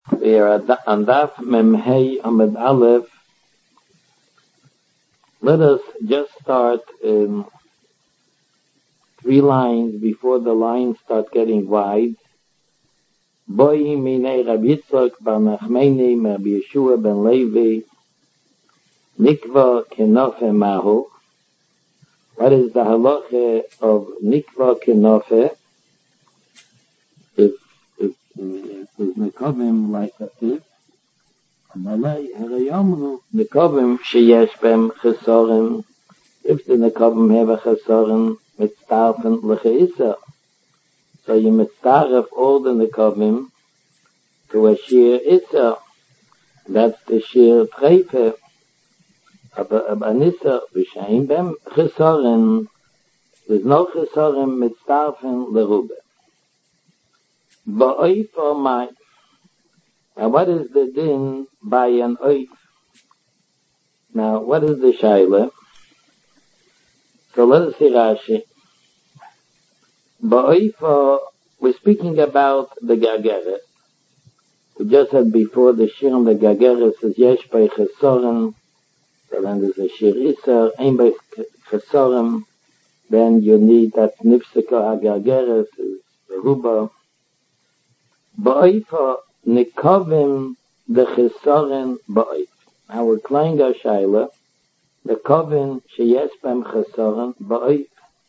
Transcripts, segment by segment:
We are on Daf Mem Hey Amud Aleph. Let us just start 3 lines before the lines start getting wide. Boi minei Rabbi Yitzchak bar Nachmeni Rabbi Yeshua ben Levi Nikva Kenofe Mahu. What is the halacha of Nikva Kenofe? If Nekavim like this, Amalei Harayomru Nekavim sheyesh bem chesarim. If the Nekavim have a chesarim, mitztarfen lecheisa. So you mitztaref all the Nekavim to a shir isa. That's the shir treife. Anissa v'shein bem chesarim. There's no chesarim mitztarfen lerube. Ba'oif or my. Now what is the din by an oif? Now what is the shaila? So let us see Rashi. Ba'oif, we're speaking about the Gargeres. We just said before the shir on the Gargeres says yesh by chesarim. So then there's a shir iser, ein by chesarim. Then you need that nifsika ha-Gargeres is the ruba. Ba'oif nekavim the chesarim ba'oif. Now we're playing our shaila. Nekavim sheyesh bem chesarim ba'oif.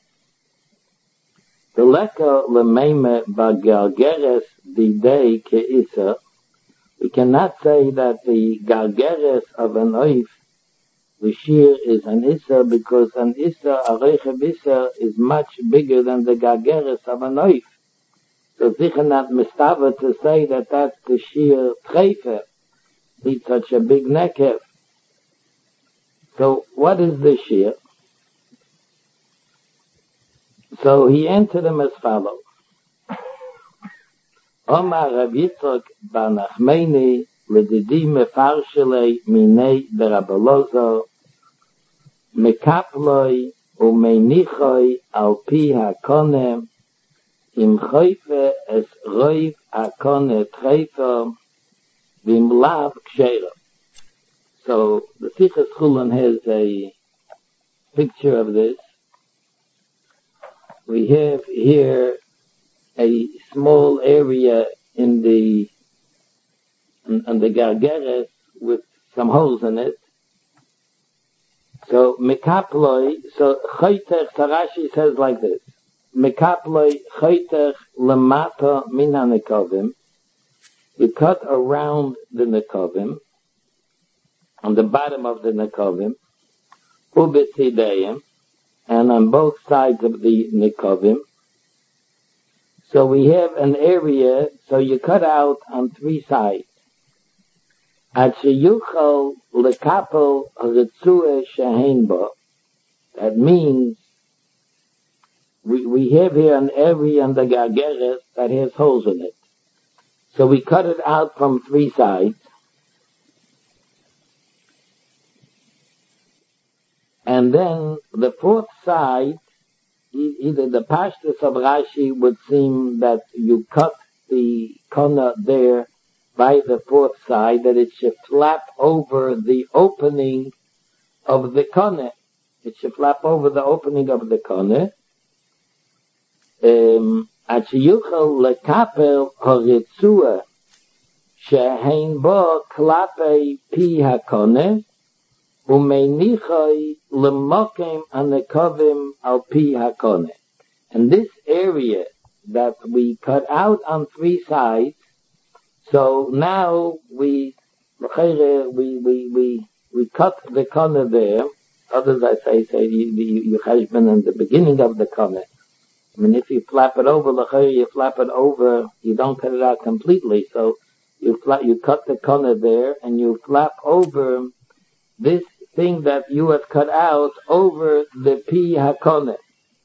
The leka lemeime ba'gargeres didei ke'isa. We cannot say that the gargeres of an oif, the shir is an isa, because an isa, a reichev isa, is much bigger than the gargeres of an oif. So sicher not mistava to say that that's the shir treife. He's such a big nekev. So what is the shir? So he answered him as follows. Omar Rav Yitzchak bar Nachmeni ledidi mefarshele minei derabalozo mekaploi umenichoi al pi hakonem im choife es roiv hakone treifa vim lav ksheira. So the Sichas Chulin has a picture of this. We have here a small area in the Gargeres with some holes in it. So mekaploi, so choitech, Rashi says like this. Mekaploi choitech lemata min ha-nekavim. You cut around the nekavim, on the bottom of the nekavim, ubetzideim, and on both sides of the nekavim. So we have an area, so you cut out on 3 sides. Ad sheyuchal lekapel ritzua shehein bo. That means we have here an area in the Gargeres that has holes in it. So we cut it out from 3 sides. And then the 4th side, either the pashtus of Rashi would seem that you cut the kona there by the 4th side, that it should flap over the opening of the kona. It should flap over the opening of the kona. Ad sheyuchal lekapel haritzua shehein bo klape pi hakone umenichai lemokem anekavim al pi hakone. And this area that we cut out on 3 sides, so now we cut the kona there. Others I say you cheshbon in the beginning of the kona. I mean, if you flap it over, you flap it over, you don't cut it out completely. So you cut the kona there, and you flap over this thing that you have cut out over the pi hakone.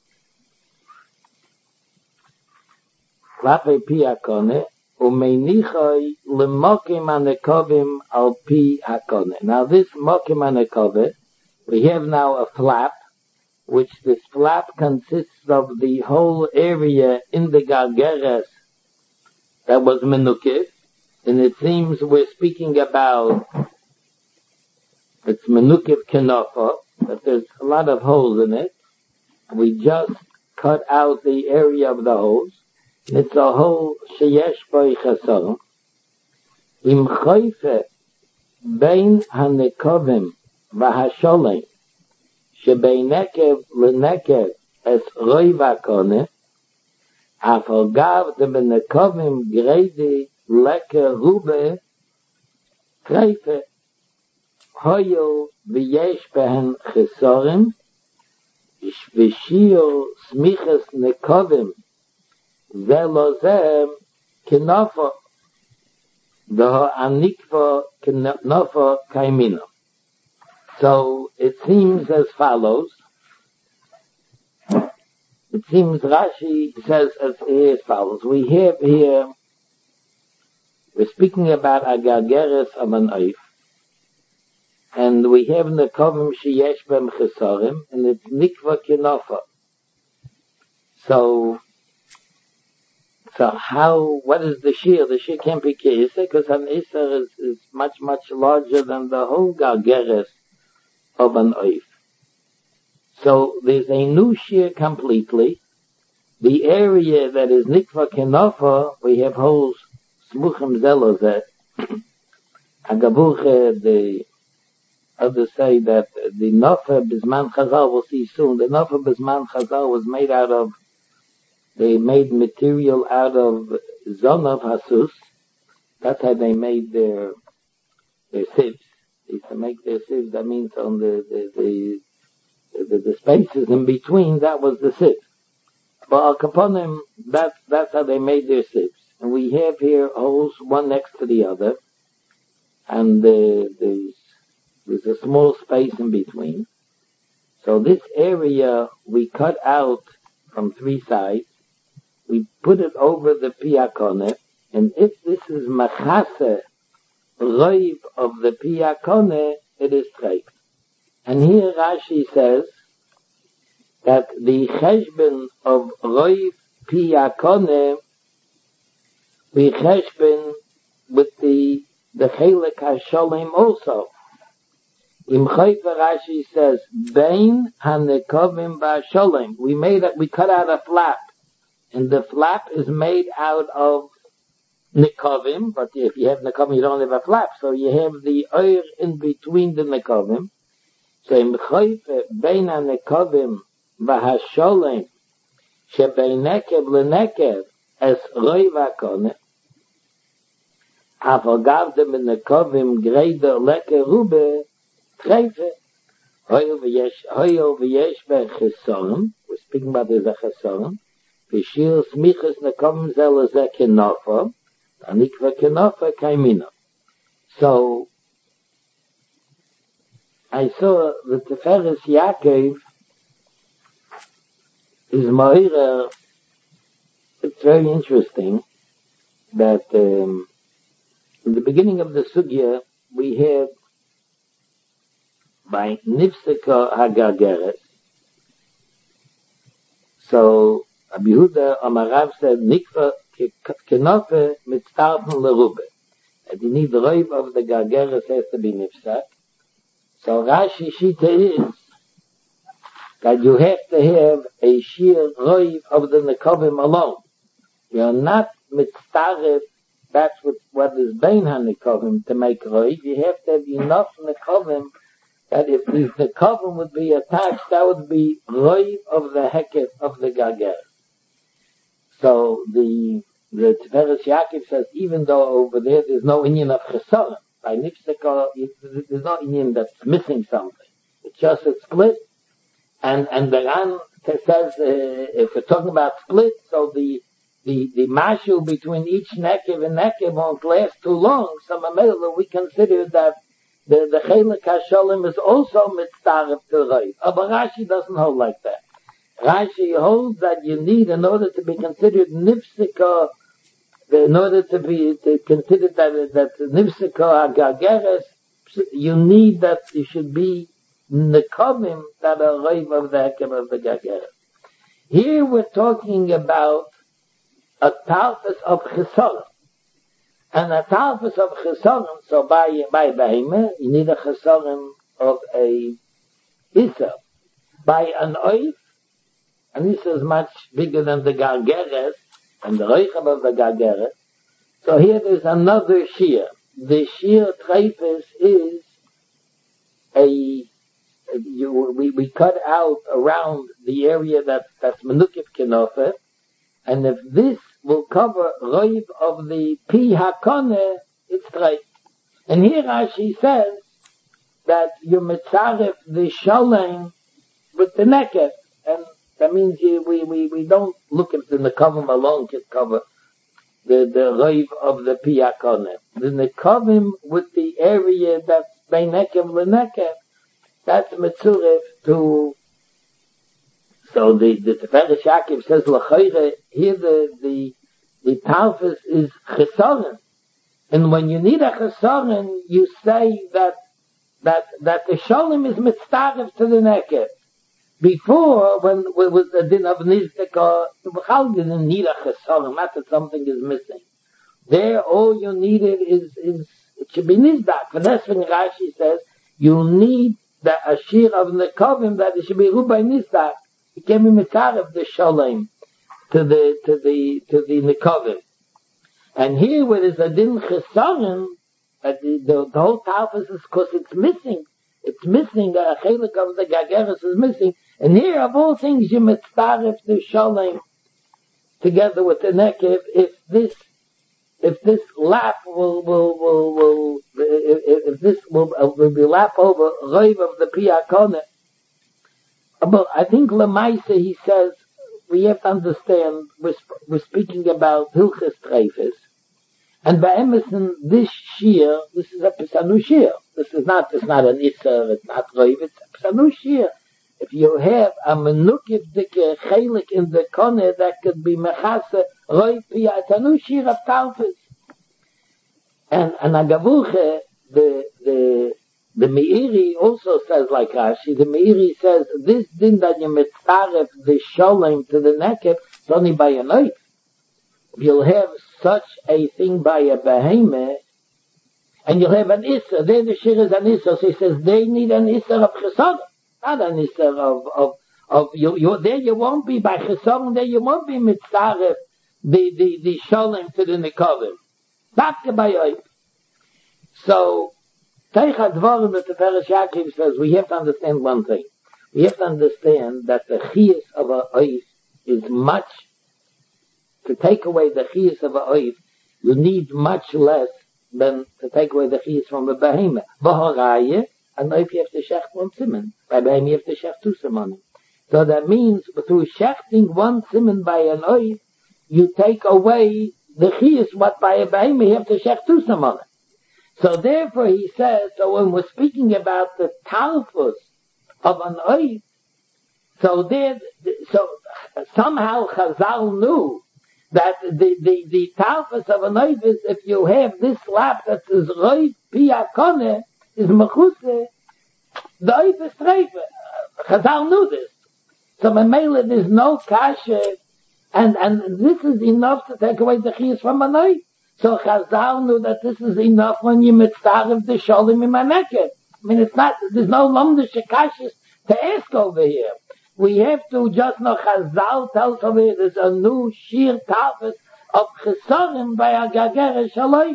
Klape pi hakone, umenichai lemokim anekavim al pi hakone. Now this mokim anekavim, we have now a flap, which this flap consists of the whole area in the Gargeres that was menukif, and it seems we're speaking about it's menukiv kenafa, that there's a lot of holes in it. We just cut out the area of the holes. It's a hole sheyesh boi chesarim. Im choife bein hanekovim v'hasholem shebein nekev lenekev es roi v'akone afal gav de benekovim gredi leke rube kreife hoyo v'yesh behen chesarim v'shio smiches nekovim velozem kenafa the anikva kenafa kaimina. So it seems as follows. It seems Rashi says as follows. We have here, we're speaking about a gargeres of an oif, and we have nekovim sheyesh bem chesarim, and it's nikva kenafa. So how, what is the shear? The shear can't be ke'isa, because an iser is much, much larger than the whole gargeres of an oif. So there's a new shear completely. The area that is nikva kenafa, we have holes, smuchim zelozet. Agabuche, the others say that the nofa bisman chazal, we'll see soon, the nofa bisman chazal was made out of, they made material out of zonav hasus. That's how they made their sieves. They used to make their sieves. That means on the spaces in between, that was the sieve. But al kaponim, that's how they made their sieves. And we have here holes one next to the other, and there's a small space in between. So this area we cut out from three sides. We put it over the piyakone, and if this is machase, roiv of the piyakone, it is treif. And here Rashi says that the cheshbon of roiv piyakone, we cheshbon with the chelek hasholem also. Im chayfa Rashi says, bein hanekovim v'asholem. We cut out a flap. And the flap is made out of nikovim, but if you have nikovim, you don't have a flap, so you have the oir in between the nikovim. So im choyfe bein ha-nikovim v'ha-sholem shebein nekev lenekev es roi v'akone afal gavdem in nikovim greider leke rube treife hoyo v'yesh b'chesorim. We're speaking about the chesorim. V'shir smiches nekovim zelazeh kenafa, anikva kenafa kaimina. So, I saw the Tiferes Yaakov is Moira. It's very interesting that in the beginning of the sugya we had by Nifseka Hagargeres. So Rabbi Yehuda Amarav said, Nikva kenafe mitztarfen lerube. And you need the roiv of the gargeres has to be nifsak. So Rashi Shita is that you have to have a sheer roiv of the nekovim alone. You're not mitztaref, that's what is bein ha-nekovim to make roiv. You have to have enough nekovim that if the nekovim would be attached, that would be roiv of the heket of the gargeres. So the Tiferes Yaakov says, even though over there's no inyan of chesarim, by nifseka, there's no inyan that's missing something. It's just a split. And the Ran says, if we're talking about split, so the mashu between each nekev and nekev won't last too long. So we consider that the chelek hasholim is also mitzdaref to roiv. But Rashi doesn't hold like that. Rashi holds that you need, in order to be considered nifsika, in order to be considered that nifsika agageres, you need that you should be nekovim that are roiv of the hekem of the gageres. Here we're talking about a talfus of chesarim, And a talfus of chesaron, so by behemah, you need a chesaron of a Issa. By an oif, an Issa is much bigger than the gargeres, and the reichab of the gargeres. So here there's another shear. The shear treifes is we cut out around the area that's menukif kenofe, and if this will cover roiv of the pi hakone, it's treif. And here Rashi says that you mitzaref the shalem with the neket, and that means we don't look at the nekavim alone can cover the roiv of the pi hakone. The nekavim with the area that's by nekev leneket, that's mitzuref to. So the Tiferes Yaakov says l'chayre here the talfus is chesaron, and when you need a chesaron, you say that the shalom is mitzaref to the neket. Before, when it was the din of nizdaka, the b'chal didn't need a chesaron, not that something is missing. There, all you needed is it should be nizdak. For that's when Rashi says you need the ashir of nekavim that it should be rubai nizdak. It can be mitzaref the shalom to the nekavim. And here, where there's a din chesaron, the whole talfus is because it's missing. It's missing, a chelik of the gageres is missing. And here, of all things, you mitzaref the shalom together with the nekev. If this lap will be lap over roiv of the pi hakone. But I think Lemaisa, he says, we have to understand, we're speaking about Hilchas Treifes, and by Emerson, this shear, this is a Pesanu shear. This is not an Isser, it's not Roiv, it's a Pesanu shear. If you have a Menukiv Dike Chelik in the Kone, that could be Mechase, Roiv Pia, it's a new shear of Talfus. And Agavuche, the Meiri also says like Rashi. The Meiri says this din that you mitzaref the shalom to the nekev is only by a knife. If you'll have such a thing by a behemah, and you'll have an issa, there the shir is an issa. So he says they need an issa of chesaron, not an issa of you. There you won't be by chesaron. There you won't be mitzaref the shalom to the nekavim. Not by a. So. Teicha Dvarim, the Tiferes Yaakov says, we have to understand one thing. We have to understand that the chiyus of a oif is much, to take away the chiyus of a oif, you need much less than to take away the chiyus from a behemah. V'horaye, an oif you have to shecht one siman. By behemah you have to shecht two simanim. So that means, through shechting one siman by an oif, you take away the chiyus, what by a behemah you have to shecht two simanim. So therefore he says, so when we're speaking about the talfus of an oif, so somehow Chazal knew that the talfus of an oif is if you have this lap that is roiv pi hakone, is mechuse, the oif is treif. Chazal knew this. So Mamela, there's no kasha, and this is enough to take away the chiyus from an oif. So Chazal knew that this is enough when you mitzaref the shalom in maneket. I mean, it's not, there's no longer shekashis to ask over here. We have to just know Chazal tells over here there's a new shir talfus of chesaron by a gageres shalom.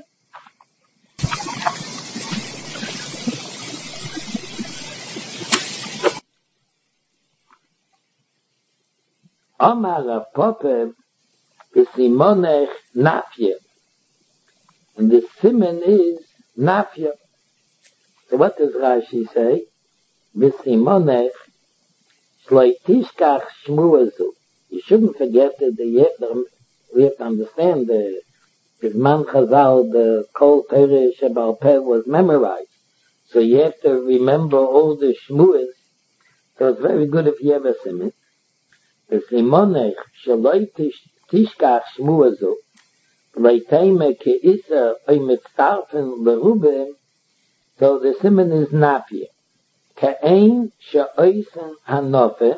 Amar Rav Popeh b'simonech nafye. And the siman is nafya. So what does Rashi say? V'simonech shloi tishkach shmuazu. You shouldn't forget that we have to understand the Bizman Chazal, the Kol Torah Shebal Peh was memorized. So you have to remember all the shmuas. So it's very good if you have a siman. V'simonech shloi tishkach shmuazu. Leiteme ke'isa oy mitzarfen lerubim, so the siman is nafye. Ke'ein she'oisen hanofe.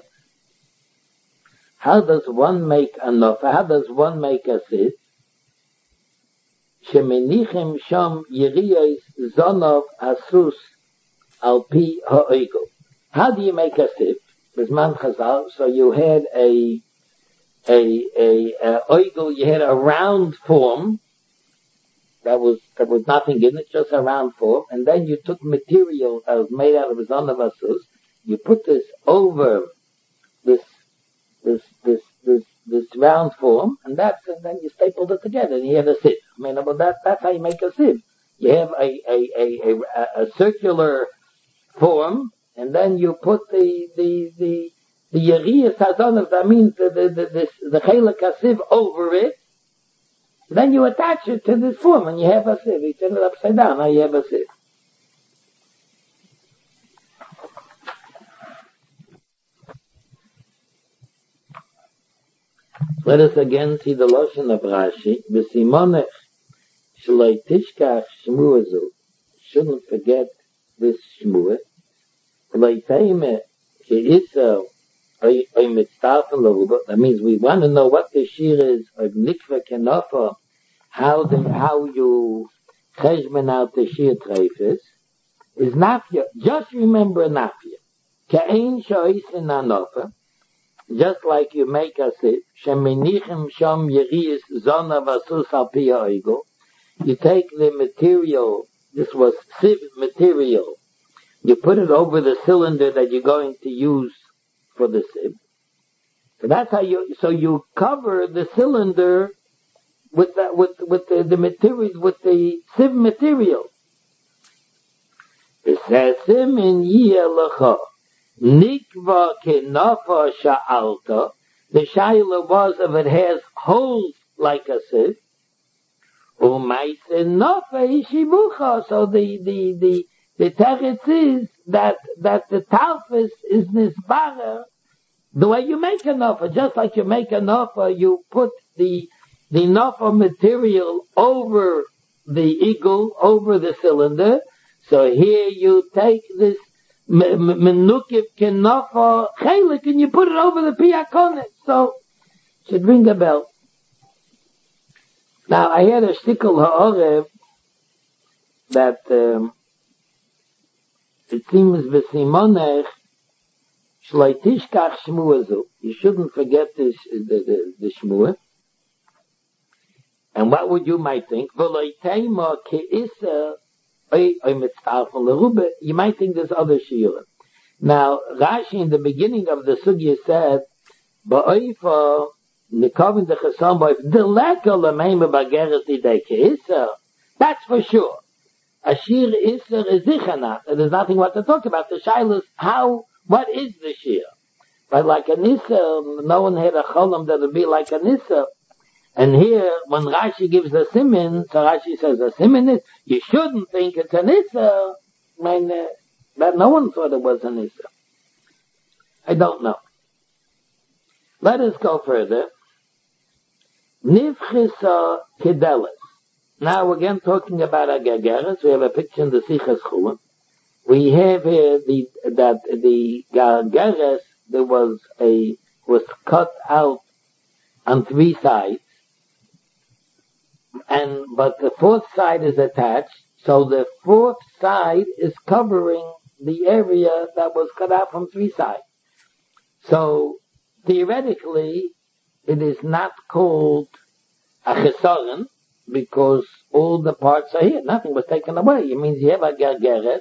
How does one make a nofe? How does one make a sis? Shemenichim sham yiriyos zonov asus al pi ha'oigel. How do you make a sieve? Bisman Chazal, so you had a oigel, you had a round form, there was nothing in it, just a round form, and then you took material that was made out of a zonav asus, you put this over this round form, and then you stapled it together, and you have a sieve. I mean, well, that's how you make a sieve. You have a circular form, and then you put the Yeriyas Hazonav, that means the Chelek HaSiv over it, then you attach it to this form, and you have a sieve. You turn it upside down, now you have a sieve. Let us again see the Lashon of Rashi. V'simonech shloi tishkach shmuazu. Shouldn't forget this shmuah. That means we want to know what the shir is of nikva kenofa, how you cheshben out the shir treifis, is nafya. Just remember nafya. Ke'ein sho'isin anofa, just like you make a sieve, shemenichim sham yiriyis zona vasus al pi ha'oigel. You take the material, this was sieve material, you put it over the cylinder that you're going to use for the sieve. So that's how you cover the cylinder with the material, with the sieve material. It says, "Simin yiyelecha nikva kenafa sha'alta." The shaila was if it has holes like a sieve. U'maise nafa ishibucha. So the teretz is that the talfis is nisbarer the way you make a nafa. Just like you make a nafa, you put the nafa material over the eagle, over the cylinder. So here you take this menukif kenafa chelik and you put it over the piakonet. So should ring a bell. Now I had a shtickle ha'orev that it seems v'simonech shloi tishkach shmuazu. You shouldn't forget this the shmuah. And what would you might think? V'loi teima ke'isa oy mitzvah l'rube. You might think there's other shiurim. Now Rashi in the beginning of the sugya said ba'oifa nikavin dechasam ba'oif deleka l'meima b'geres idei ke'isa. That's for sure. Ashir Isser is Zichanat. There's nothing what to talk about. The Shilas, what is the Shir? But like an Isser, no one had a Cholam that would be like an Isser. And here, when Rashi gives a Simin, so Rashi says a Simin is, you shouldn't think it's an Isser. I mean, that no one thought it was an Isser. I don't know. Let us go further. Nifchisa Kedelis. Now again talking about a gargeres, we have a picture in the Sichas Chulin. We have here that the gargeres was cut out on three sides, but the fourth side is attached, so the fourth side is covering the area that was cut out from three sides. So theoretically, it is not called a chesaron, because all the parts are here. Nothing was taken away. It means you have a gargeres,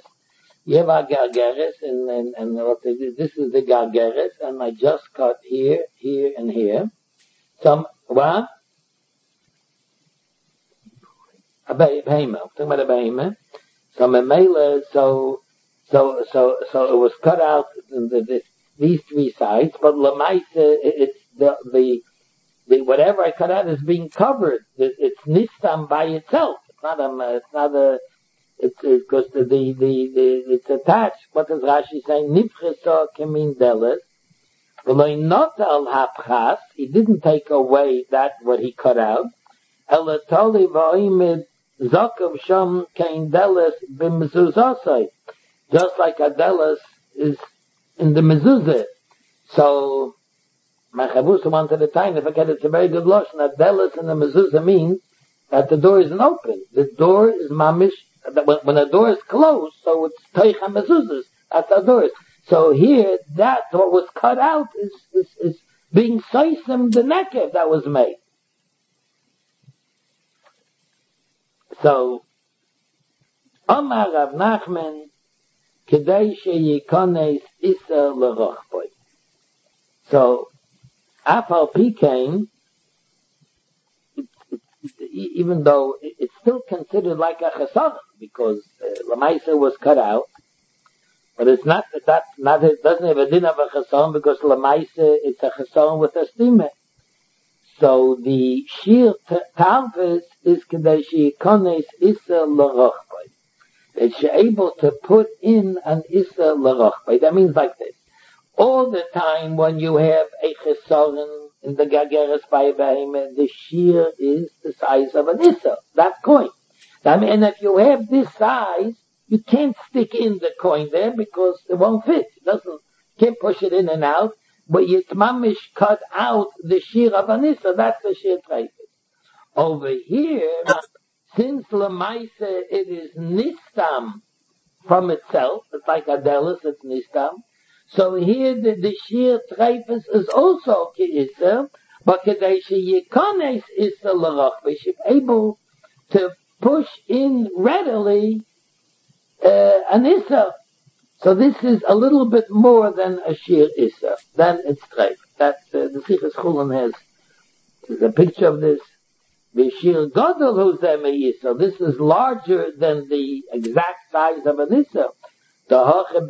and what they do, this is the gargeres, and I just cut here, here, and here. What? A behemah. I'm talking about a behemah. So memela, so it was cut out in these three sides, but lamaisa, it's the whatever I cut out is being covered. It's nistam by itself. It's because it's attached. What does Rashi say? Nifchesa kemin deles. V'loi not al hapchas. He didn't take away what he cut out. Elatoli v'oimid zakav sham kein deles b'mezuzasai. Just like a deles is in the mezuzah. So, my chavus wanted to time, if I get it's a very good lotion, that delis in the mezuzah means that the door isn't open. The door is mamish, when a door is closed, so it's teich ha-mezuzahs, that's how the door is. So here, that door was cut out, is being soisem the nekev that was made. So, Omar Rav Nachman, Kedei sheyikones isa l'rochboi. So, Afal Pikain, even though it's still considered like a chesed, because Lamaisa was cut out, but it's not that it doesn't have a din of a chesed, because Lamaisa it's a chesed with a stime. So the shir talvis is kedei sheyikones isa l'rochboi. That you're able to put in an isa l'rochboi. That means like this. All the time when you have a chesaron in the gageres by behemoth, the shear is the size of an issa, that coin. I mean, and if you have this size, you can't stick in the coin there because it won't fit. Can't push it in and out. But you mamish cut out the shear of an issa, that's the shear treifis. Over here, since lemaise it is nistam from itself, it's like adelis, it's nistam. So here the sheer treifus is also ki'isa, but kedei sheyikones isa l'rochboi, she's able to push in readily an isa. So this is a little bit more than a sheer isa, than its treif. That the Sichas Chulin has a picture of this. The sheer gadol huzeh me'isa. This is larger than the exact size of an isa. That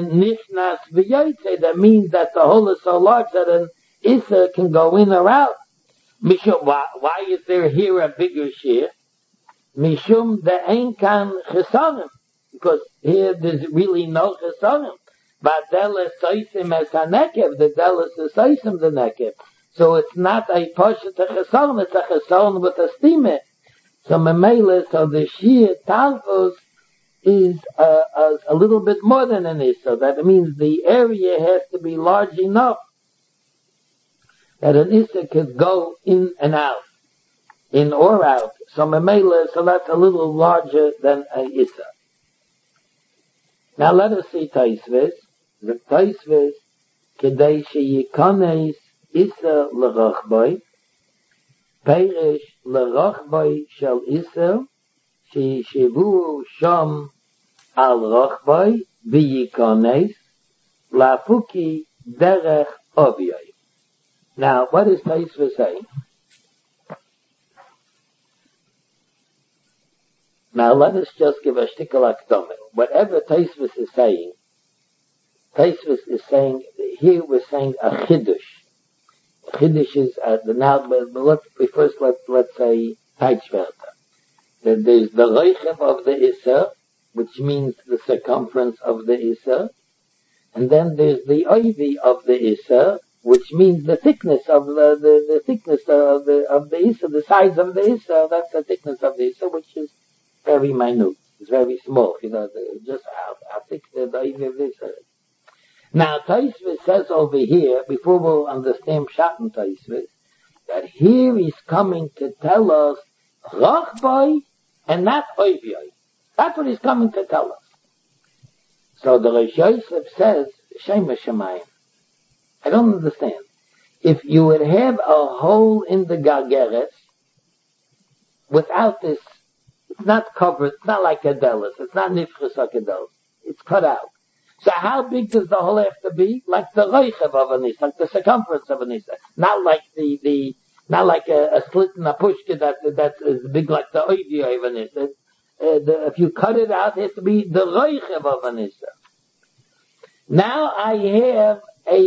means that the hole is so large that an Issa can go in or out. Mishum, why is there here a bigger shear? Mishum the Einkan Chesanim. Because here there's really no Chesanim. But Delis Soisim as HaNekev, the Delis is Soisim the Nekev. So it's not a Poshet Chesanim, it's a Chesanim with a stime. So Memele, so the shear Talfos is a little bit more than an Issa. That means the area has to be large enough that an Issa could go in and out, in or out. So Memele, so that's a little larger than an Issa. Now let us see Taisves. The Taisves, Kedei sheyikones Issa l'rochboi, Perish l'rochboi shel Issa, Shivu shom al rochboi v'yikones lafuki derech oviyoi. Now, what is Taisva saying? Now, let us just give a shtickle akdome. Whatever Taisva is saying, Taisva is saying, here we're saying a chiddush. Chiddush is, now, let's say, Taitshverta. There's the reichev of the Issa, which means the circumference of the Issa, and then there's the oivi of the Issa, which means the thickness of the thickness of the Issa, the size of the Issa. That's the thickness of the Issa, which is very minute. It's very small. Just how thick the oivi of the Issa is. Now, Taisvis says over here, before we'll understand Pshat and Taisvis, that here he's coming to tell us Rachboi and not Oiviyoi. That's what he's coming to tell us. So the Rosh Yosef says, Shem Shemayim. I don't understand. If you would have a hole in the Gargeres, without this, it's not covered, it's not like a delis, it's not nifchus like a delis, it's cut out. So how big does the hole have to be? Like the reichev of an Issa, like the circumference of an Issa. Not like not like a slit in a pushka that's as big like the oivi of an Issa. If you cut it out, it has to be the reichev of an Issa. Now I have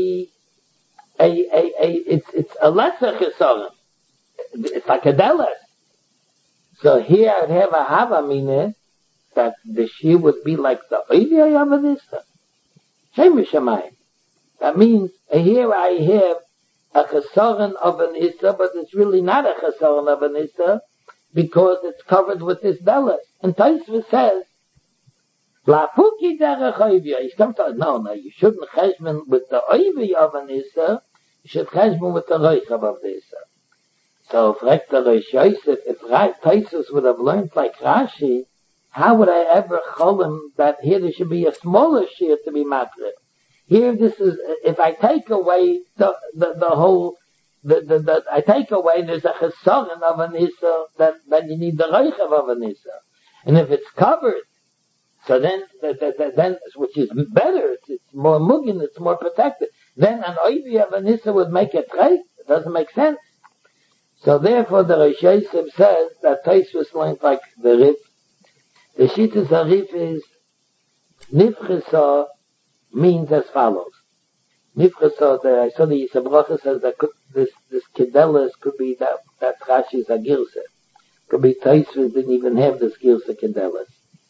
it's a lesser chesaron. It's like a delis. So here I'd have a havamine that the shear would be like the oivi of an Issa. Shem Shemayim. That means here I have a chesaron of an Issa, but it's really not a chesaron of an Issa because it's covered with this delis. And Taisva says, Lafuki derech oivi. He's come to, no, you shouldn't cheshbon with the oivi of an Issa, you should cheshbon with the reichav of the Issa. So fragt der Rosh Yosef, if Taisus would have learned like Rashi, how would I ever call him that here there should be a smaller shear to be matrib? Here this is, if I take away the whole, I take away, there's a chesaron of an Issa, then you need the reichev of an Issa. And if it's covered, so then, which is better, it's more mugin, it's more protected, then an oivi of an Issa would make it treif. It doesn't make sense. So therefore the Rosh Yosef says that Tosfos learned like the Rif. The Shittas HaRif is, Nifchesa means as follows. Nifchesa, I saw the Yisabrocha says that this Kedelis could be that Rashi's a Girse. Could be Tosfos didn't even have this Girse Kedelis.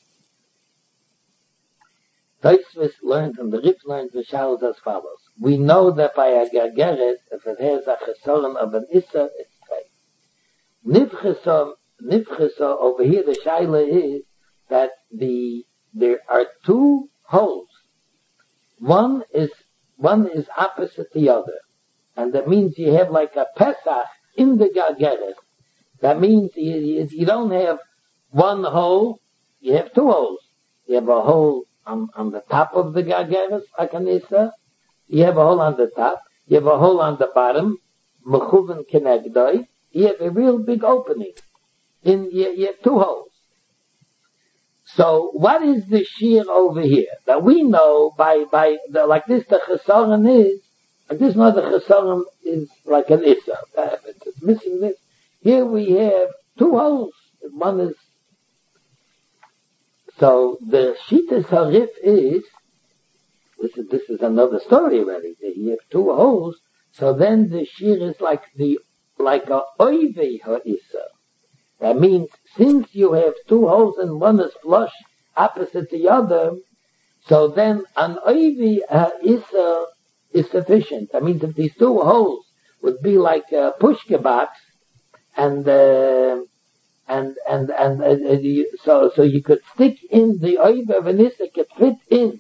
Tosfos learned, and the Rif learned the Shalos as follows. We know that by a Gargeret, if it has a Chesaron of an Issa, it's Nifchesa over here, the Shaila is that there are two holes. One is opposite the other. And that means you have like a Pesach in the Gargeret. That means you don't have one hole, you have two holes. You have a hole on the top of the Gargeret, like an Issa. You have a hole on the top. You have a hole on the bottom, Mechuven Kenegdoi. You have a real big opening. You have two holes. So what is the shear over here? That we know like this the chesaron is, like this not the chesaron is like an Issa. It's missing this. Here we have two holes. One is, so the Shittas HaRif is, this is another story already. You have two holes, so then the shear is like a oivei ha'issa. That means, since you have two holes and one is flush opposite the other, so then an oivei ha'issa is sufficient. That means if these two holes would be like a pushka box, so you could stick in the oivei of an issa, could fit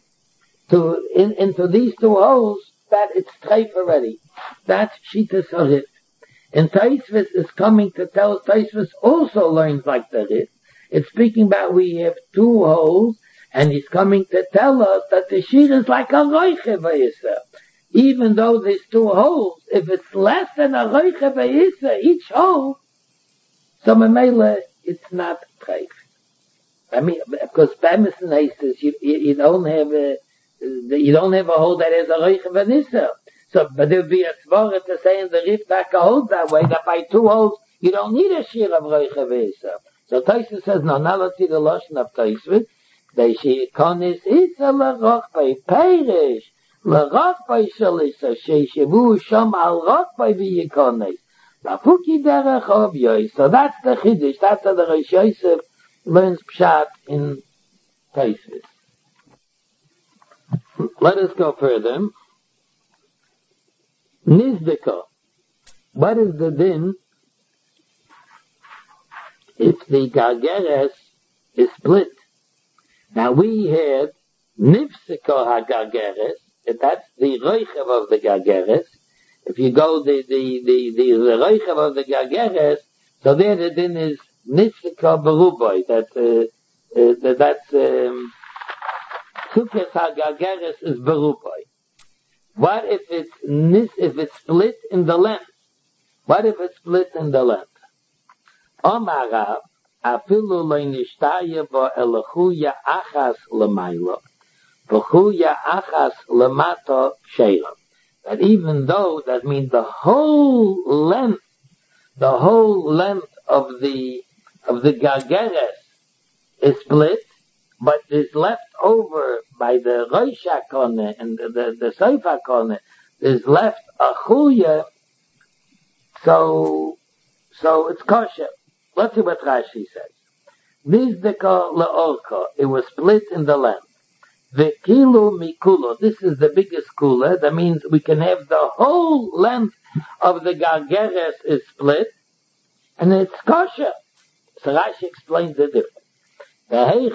into these two holes, that it's treif already. That's Shittas HaRif. And Tosfos is coming to tell us, Tosfos also learns like the Rif. It's speaking about we have two holes, and he's coming to tell us that the shear is like a roiche v'yisa. Even though there's two holes, if it's less than a roiche v'yisa, each hole, so memele, it's not treif. I mean, because Bemis and Aces, you don't have a hole that has a roiche v'yisa. So, but there would be a svara to say in the Rif that holds that way, that by two holes, you don't need a shear of Roiche V'Isa. So Tosfos says, no, now let's see the Lashon of Tosfos. They shear konis Isa l'roch by Perish, l'roch by Shalisa, she'shevu shom al roch by v'yikonis. Lafuki derech of Yosef. So that's the Chiddush, that's how the Rosh Yosef learns Pshat in Tosfos. Let us go further. Nizdika. What is the din if the Gargeres is split? Now we had Nifsika HaGargeres, if that's the Reichev of the Gargeres. If you go the Reichev of the Gargeres, so there the din is Nifsika Beruboy, that's Sukkes HaGargeres is Beruboy. What if it's split in the length? What if it's split in the length? Omarav, afilu lo nishtaya bo elachuya achas lemailo, v'chuya achas lemato sheila. That even though that means the whole length of the Gargeres is split, but is left over by the Rosh HaKoneh and the Seif HaKoneh, is left a chuya, so it's kosher. Let's see what Rashi says. Nizdeka le'orka, it was split in the length. V'kilu mikulo, this is the biggest kula, that means we can have the whole length of the Gargeres is split, and it's kosher. So Rashi explains the difference. If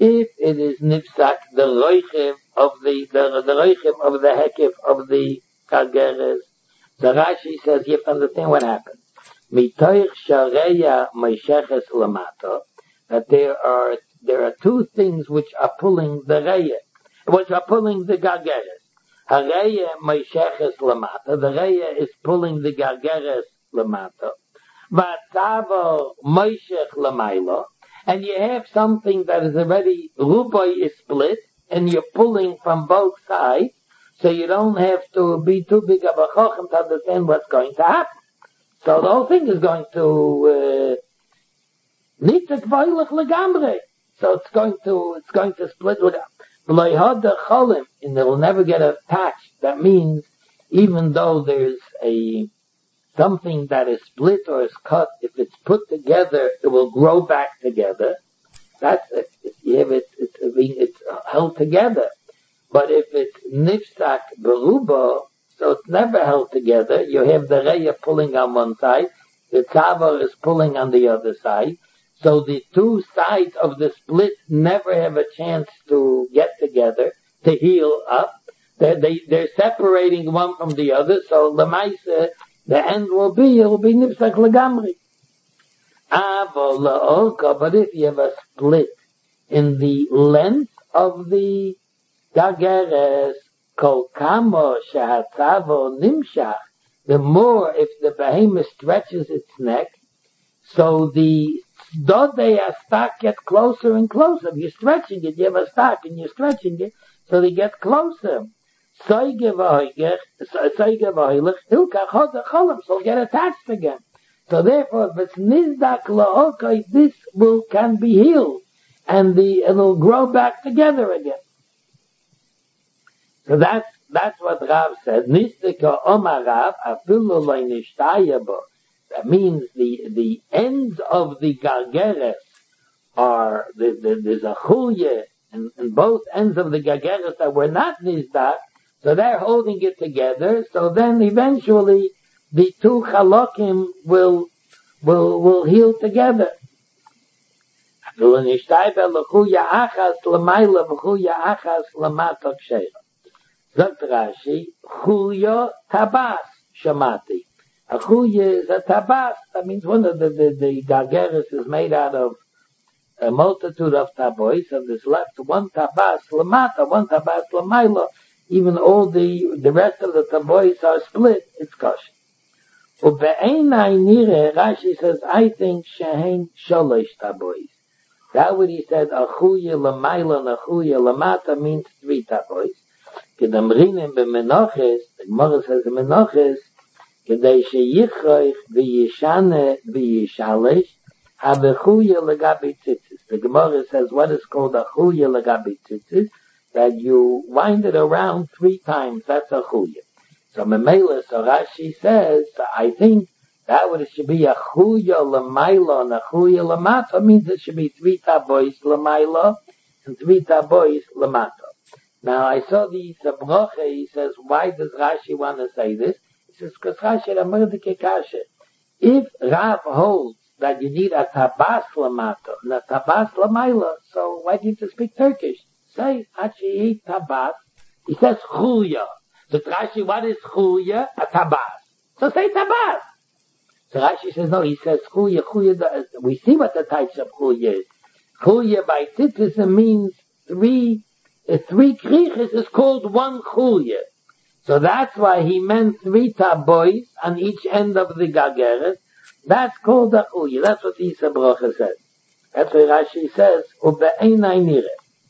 it is nifsak, the roichev of the roichev of the hekef of the Gargeres. The Rashi says you have to understand what happened. Mitoich shareya meisheches lamata, that there are two things which are pulling the reya, which are pulling the Gargeres. Hareya meisheches lamata, the reya is pulling the Gargeres lamata. Vatavo meishech lamaila, and you have something that is already rubai is split, and you're pulling from both sides, so you don't have to be too big of a chochem to understand what's going to happen. So the whole thing is going to nitzek vaylich legamre. So it's going to split legamre. And it will never get attached. That means even though there's something that is split or is cut, if it's put together, it will grow back together. That's it. It's held together. But if it's nifsak beruba, so it's never held together. You have the reya pulling on one side, the tzavar is pulling on the other side. So the two sides of the split never have a chance to get together, to heal up. They're separating one from the other. So lemaisa, the end will be nifsak legamri. But if you have a split in the length of the Gargeres, kol kamo shehatzavo nimshach, the more if the behemoth stretches its neck, so the dodei astak get closer and closer. If you're stretching it, you have a stak and you're stretching it, so they get closer. So get attached again. So therefore, if it's nizdak la'okai, this can be healed, and it'll grow back together again. So that's what Rav said. Nistika Omar Rav afilu lo'nishtayabo. That means the ends of the Gargeres are there's a chulye and both ends of the Gargeres that were not nizdak, so they're holding it together. So then eventually the two chalokim will heal together. Zot Rashi, Chulya Tabas Shamati. A Chulya is a Tabas. That means one of the Gargeres is made out of a multitude of tabois, so there's left one Tabas Lamata, one Tabas Lamaila. Even all the rest of the tabois are split, it's kosher. Ube'enai nire, Rashi says, I think shehen sholosh tabois. That what he said, a Chulya Lamaila and a Chulya Lamata means 3 tabois. Kedamrinen b'menoches, the Gemara says in Menoches, kedei sheyichroich v'yishane v'yishalish, habechuya legabi tzitzis. The Gemara says what is called a chuya legabi tzitzis, that you wind it around 3 times, that's a chuya. So Memela, so Rashi says, I think that what it should be a chuya l'mayla and a chuya l'mata, means it should be 3 tabois l'mayla and 3 tabois l'mata. Now, I saw the Sabroche, he says, why does Rashi want to say this? He says, because Rashi Ramerdike Kasha. If Rav holds that you need a tabas lamata and a tabas lamaila, so why do you have to speak Turkish? Say, Hachi tabas. He says chulya. So Rashi, what is chulya? A tabas. So say tabas. So Rashi says, no, he says chulya. We see what the types of chulya is. Chulya by tzitzis means 3 kriches is called 1 chulya. So that's why he meant 3 tabois on each end of the Gargeres. That's called a chulya. That's what the Sabrocha says. That's why Rashi says, ube'enai nire.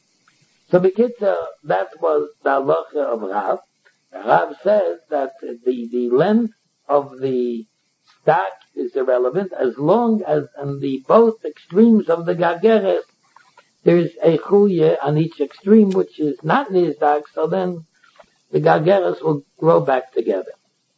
So Bekitzer, that was the halacha of Rav. Rav says that the length of the stack is irrelevant as long as on the both extremes of the Gargeres there's a chulya on each extreme, which is not nizdak, so then the Gargeres will grow back together.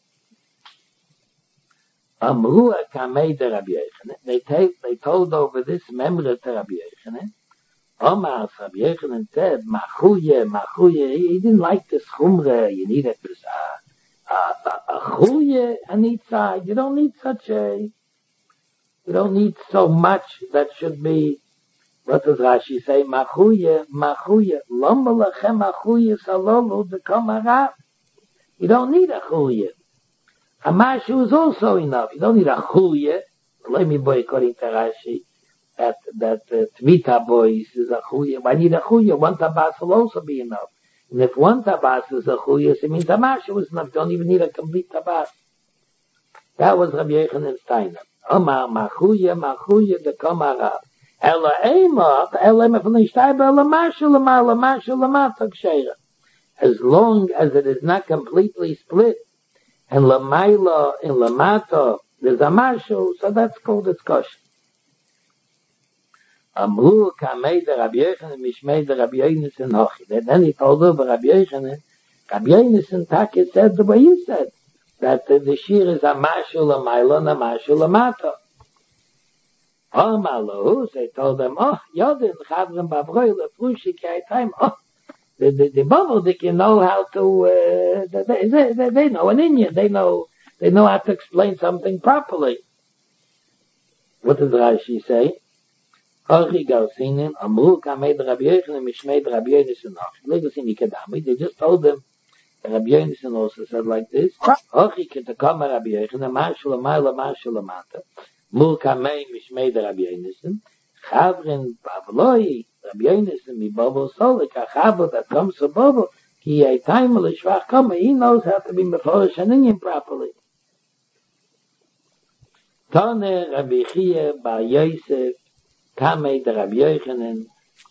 Amrua kamei de Rabbi Yochanan. They told over this memra to Rabbi Yochanan. Omar Rabbi Yochanan said, Machuye. He didn't like this chumre. You need a chulye on each side. You don't need so much that should be. What does Rashi say? Machuye, lomba lachem machuye salolu de kamarav. You don't need a chulya. A mashu is also enough. You don't need a chulya. Let me boy according to Rashi that tvita boys is a chulya. I need a chulya. One tabas will also be enough. And if one tabas is a chulya, it means a mashu is enough. You don't even need a complete tabas. That was Rabbi Yochanan Steiner. Omar machuya the kamara. Ela ema from the shtaiba ela mashu lamatak sheira. As long as it is not completely split, and lamaila and lamata there's a mashu, so that's called discussion. Amru kamei the Rabbi Yochanan mishmei the Rabbi Yonasan hochi. Then he told over Rabbi Yochanan. Rabbi Yonasan Taki said the way you said, that the shir is a mashu lamaila and a mashu lamata. They told them, Yodin chavrim bavroil frushi k'aytayim. The bubble, they can know how to. They know an Indian. They know how to explain something properly. What does Rashi say? They just told them. Rabbi Yonasan also said like this. Mulkamei mishmei the Rabbi Yonasan. Chavrin Pavloi, Rabbi Yonasan mi bobo solik, a chavo that comes to bobo, ki yaytayim l'shvach kama, he knows how to be meforish an Indian properly. Tane Rabbi Chia bar Yosef, kamei the Rabbi Yochanan.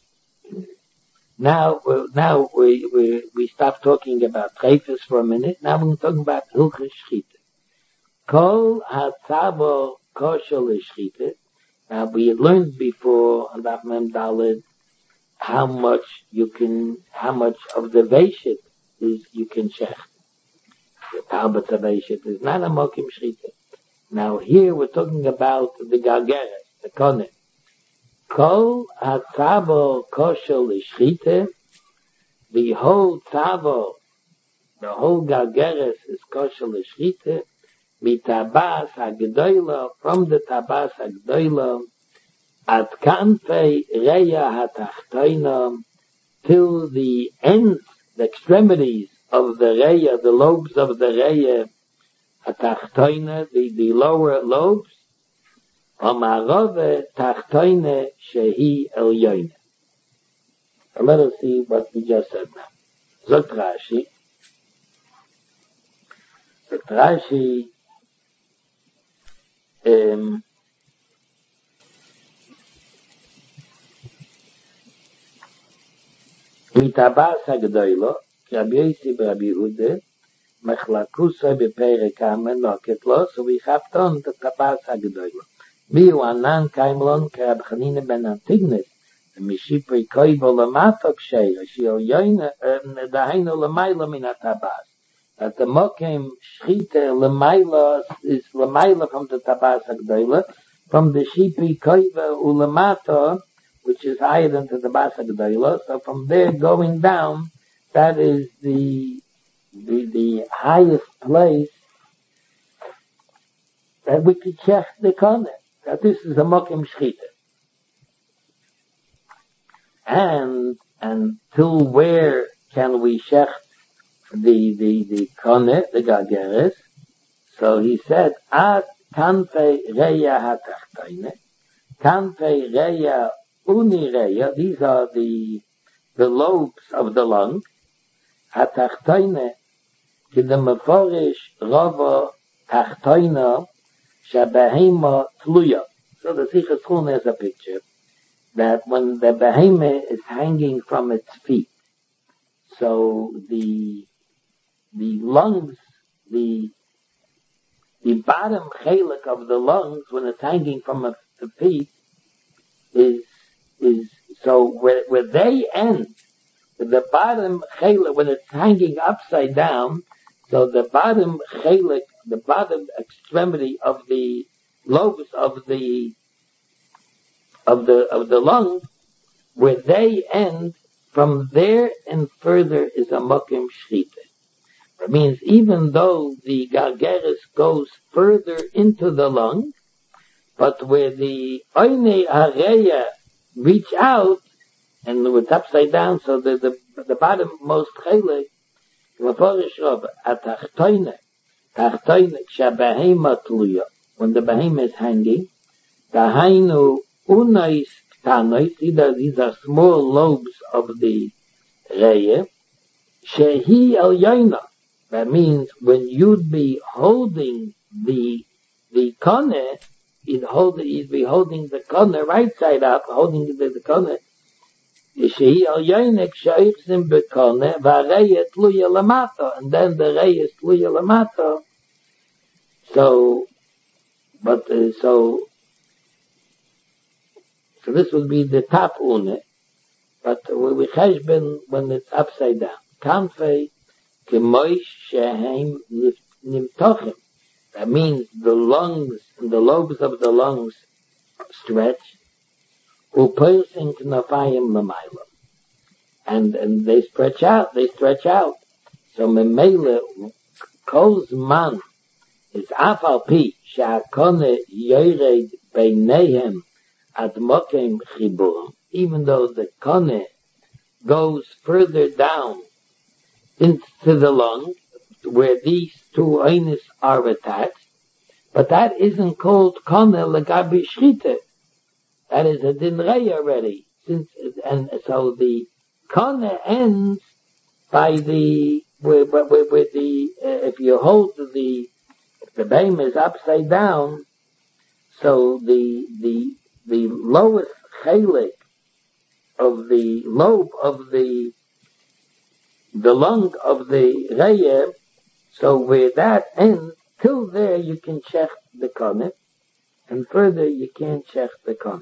Now we stop talking about treifus for a minute. Now we're talking about hilchos shchita. Kol hatzabo kosher l'shchita. Now we had learned before on Daf Mem Daled how much of the veishit is you can shech. The talbot of veishit is not a mokim shchita. Now here we're talking about the gargeres, the konet. Kol hatzabo kosher l'shchita. The whole tzavo, the whole gargeres is kosher l'shchita. Mitabas hagdoila, from the tabas hagdoila, at kanfei reya hatachtoina, till the ends, the extremities of the reya, the lobes of the reya, hatachtoina, the lower lobes, amarove tachtoina shehi elyoina. So let us see what we just said now. Zot Rashi, mitabas hagdoilo, Rabbi Yossi Rabbi Yehuda, machlakusa beperek amenoket lo, so we have done the tabas hagdoilo. Miu anan kaimlon kerab Chanina ben Antignes, mishipri koivo lamatok sheira, shio yoina, daheinu lamaila min hatabas. That the mokim shchita lemaila is lemaila from the tabas hagdoila, from the shipri koiva ulamata, which is higher than the tabas hagdoila. So from there going down, that is the highest place that we could check the konet. That this is a mokim shchita. And till where can we check the konet, the gargeres? So he said, at kanfei reya hatachtoine, kanfei reya uni reya, these are the lobes of the lung, hatachtoine, kidem meforish rova tachtoine, shabehema tluya. So the Sichas Chulin has a picture that when the behemoth is hanging from its feet, so the lungs, the bottom chelik of the lungs, when it's hanging from the feet, is so where they end, the bottom chelik, when it's hanging upside down, so the bottom chelik, the bottom extremity of the lobes of the lung, where they end, from there and further is a mokim shchita. It means even though the gargeres goes further into the lung, but where the oine hareya reach out, and it's upside down, so the bottommost chelik Meforish Rabba, atachtoine, kshabehema tluya, when the behemoth is hanging, dahainu unais tanois, these are small lobes of the reye, shehi el yaina. That means when you'd be holding the kone, you'd be holding the kone right side up, holding the kone. Shehi al yainek sheichsim bekone, v'areye tluya lamato, and then the reye is tluya lamato. So this would be the top une, but we cheshben when it's upside down. Kanfei kemoish shehem nimtochim. That means the lungs and the lobes of the lungs stretch. Upoising knafayim l'mayla, and they stretch out. So memele kol zman is afal pi she'akone yored beinehem ad mokem chiburim. Even though the kone goes further down into the lung, where these two oines are attached, but that isn't called kone legabi shchita. That is a din rei already. And so the kone ends by with if you hold the beam is upside down, so the lowest chelik of the lobe of the lung of the reye, so where that ends, till there you can check the kone, and further you can't check the kone.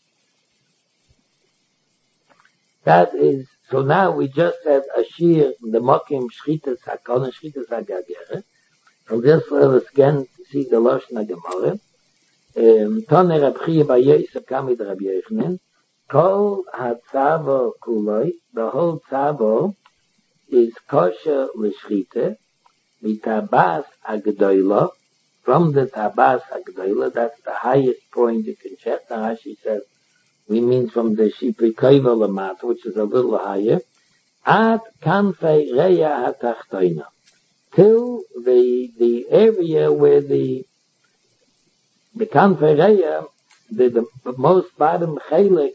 That is, so now we just said Ashir, the Mokim, Shchitas HaKone, Shchitas HaGageret. So this let us again see the Lashon HaGemara. Tone Rab Chiya Bar Yosef Kamid Rab Yochanan. Kol HaTzavo Kuloi, the whole Tzavo is kosher l'shchita, mitabas HaGedoyla, from the Tabas HaGedoyla, that's the highest point you can check. Now Rashi says, we mean from the Shipri Koiva Lamat, which is a little higher, ad kanfei reya hatachtoina, till the area where the kanfei reya, the most bottom chelik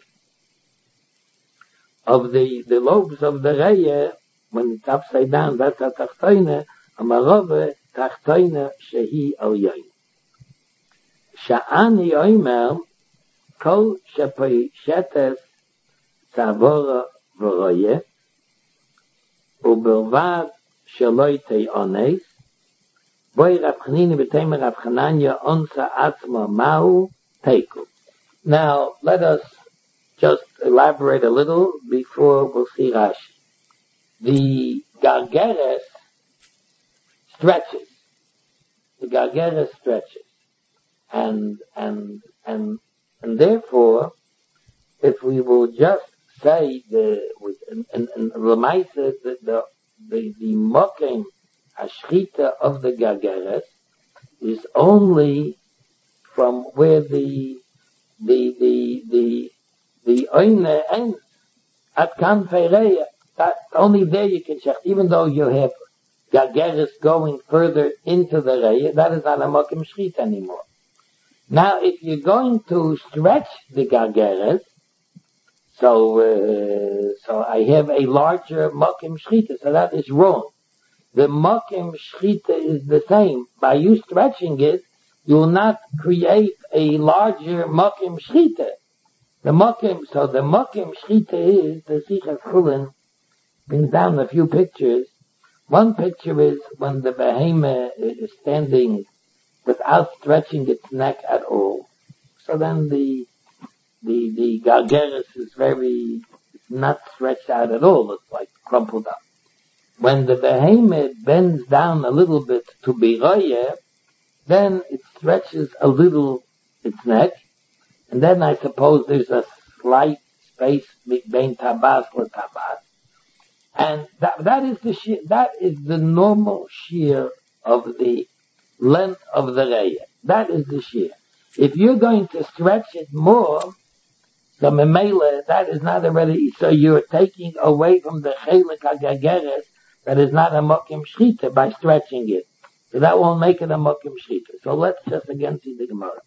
of the lobes of the reya, when it's upside down, that's hatachtoina, amarove tachtoina shehi al yain. Sha'ani oimer, Kol shepoi shetes tzavora v'roye u'belvad sheloi te'ones boi Rav Chanina b'teimer Rav Chananya onsa atzma mahu teiku. Now, let us just elaborate a little before we'll see Rashi. The Gargeres stretches. And therefore, if we will just say the mocking ashchita of the Gargeres is only from where the oine ends at kanfei reya. That only there you can check. Even though you have Gargeres going further into the reya, that is not a mocking shchita anymore. Now, if you're going to stretch the Gargeres, so I have a larger Mokim Shchita, so that is wrong. The Mokim Shchita is the same. By you stretching it, you will not create a larger Mokim Shchita. The Mokim Shchita is, the Sichas Chulin brings down a few pictures. One picture is when the behemoth is standing without stretching its neck at all. So then the Gargeres is it's not stretched out at all. It's like crumpled up. When the behemoth bends down a little bit to be roye, then it stretches a little its neck, and then I suppose there's a slight space between tabas or tabas, and that is the normal shear of the length of the reya. That is the shear. If you're going to stretch it more, the memela, that is not already, so you're taking away from the chelik hagageres that is not a mokim shchita by stretching it. So that won't make it a mokim shchita. So let's just again see the Gemara.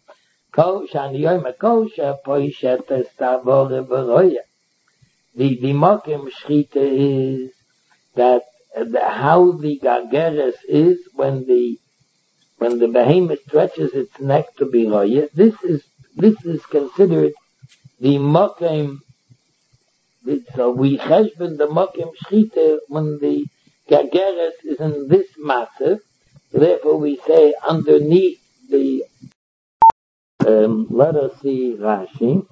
The mokim shchita is that how the gargeres is when the behemoth stretches its neck to be roya. This is considered the mokim. So we cheshbon the mokim shchita when the gargeres is in this massive. Therefore, we say underneath the. Let us see Rashi.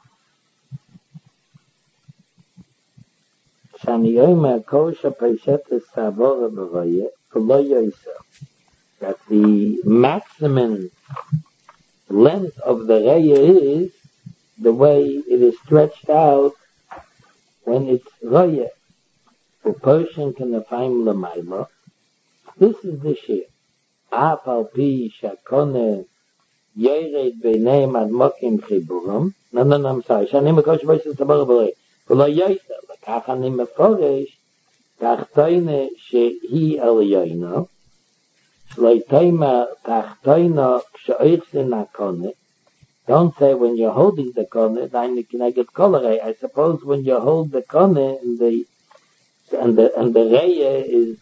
That the maximum length of the raya is the way it is stretched out when it's raya. The person can find l'mayla. This is the shir. Afal pi shakone yered beineim ad mokim chiburam. No, I'm sorry. Shanim akosh b'yis tabor b'rei. V'lo yoyser. L'kach ani meforesh tachtoine shehi elyoino. Shloitema tachtoino k'shoichse nakone. Don't say when you're holding the kone, then you can get kolere. I suppose when you hold the kone and the reya is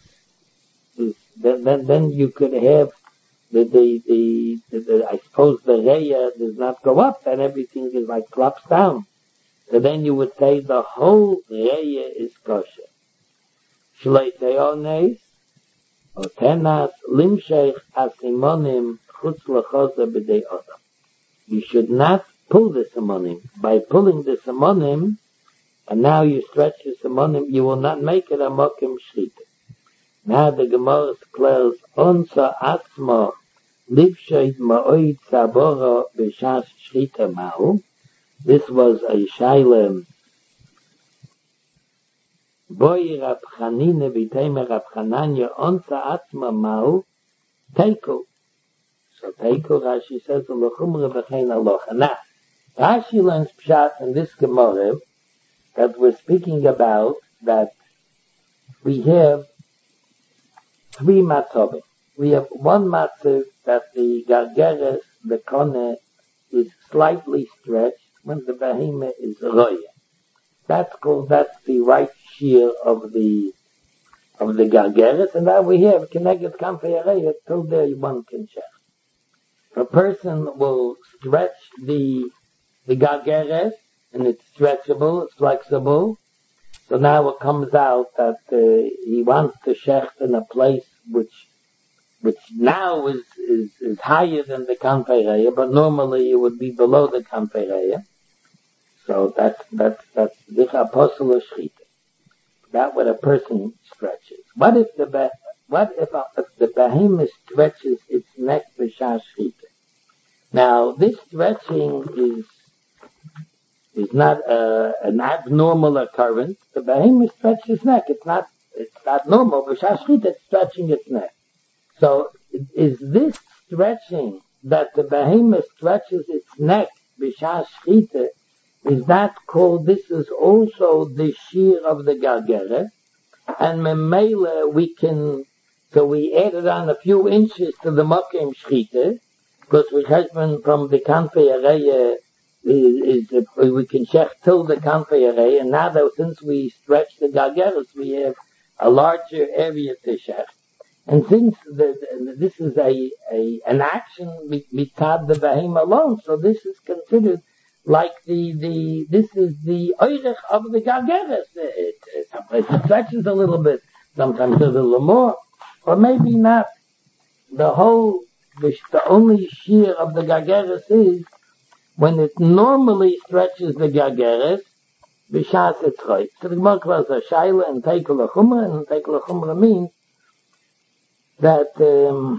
then you could have the I suppose the reya does not go up and everything is like flops down. So then you would say the whole reya is kosher. Shleiteones or tenas limsheich asimonim chutz lechosa b'dei odam. You should not pull the simonim. By pulling the simonim, and now you stretch the simonim, you will not make it a mokim shchita. Now the Gemara declares, Onsa atzma livsheit ma'oid sabora b'shas shchita ma'u. This was a shailem. Boi Rab Chanine v'teime Rab Chananya onsa atzma ma'u teiku. So teiku, Rashi says, L'chumra v'chein alocha. Now, Rashi learns pshat in this Gemara that we're speaking about that we have three matzavim. We have one matzav that the gargeres, the kone, is slightly stretched when the behemoth is roya. That's the right shear of the gargeres, and now we have connected kampei areya till there one can check. A person will stretch the gargeres, and it's stretchable, it's flexible. So now it comes out that he wants to shecht in a place which now is higher than the kampei reya, but normally it would be below the kampei reya. So that's the apostle of shchita. That's what a person stretches. What if the behemoth stretches its neck b'shas shchita? Now this stretching is not an abnormal occurrence. The behemoth stretches its neck. It's not normal. B'shas shchita, it's stretching its neck. So is this stretching that the behemoth stretches its neck b'shas shchita? Is that called? This is also the shear of the gargeret, and memela we added on a few inches to the mokim shchita because we cheshbon from the kampei areya. We can check till the kampei areya, and now that since we stretch the gargeres, we have a larger area to check. And since this is an action mitad the behemoth alone, so this is considered like this is the oirech of the gargeres. Sometimes it stretches a little bit, sometimes a little more, or maybe not. The only shear of the gargeres is when it normally stretches the gargeres, b'shas etzroy. So the Gemara calls a shaila and teiku l'chumra, and teiku l'chumra means that the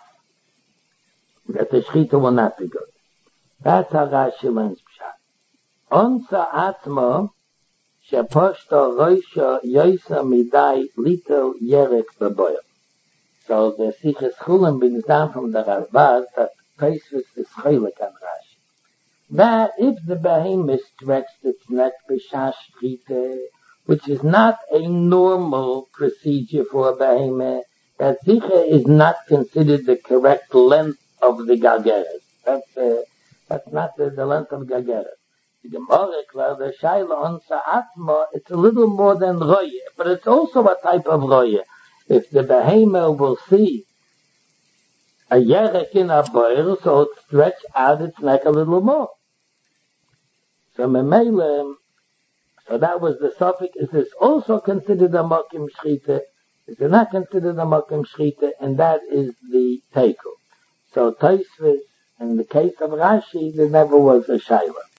shchita will not be good. That's how Rashi learns pshat. Onsa atma sheposhto roisha yoisa midai little yerek b'boyer. So the Sichas Chulim brings down from the Rarbaz that Tosfos is chaylik on Rashi. That if the behemoth stretched its neck b'shas shchita, which is not a normal procedure for a behemoth, that sicher is not considered the correct length of the gageret. That's not the length of gageret. The Gemara, the Shaila on Sa'atma, it's a little more than roye, but it's also a type of roye. If the behemoth will see a yerek in a boil, so it stretch out its neck a little more. So Memele, so that was the suffix. Is this also considered a makim shchita? Is it not considered a makim shchita? And that is the tekel. So Tosfos, in the case of Rashi, there never was a shaila.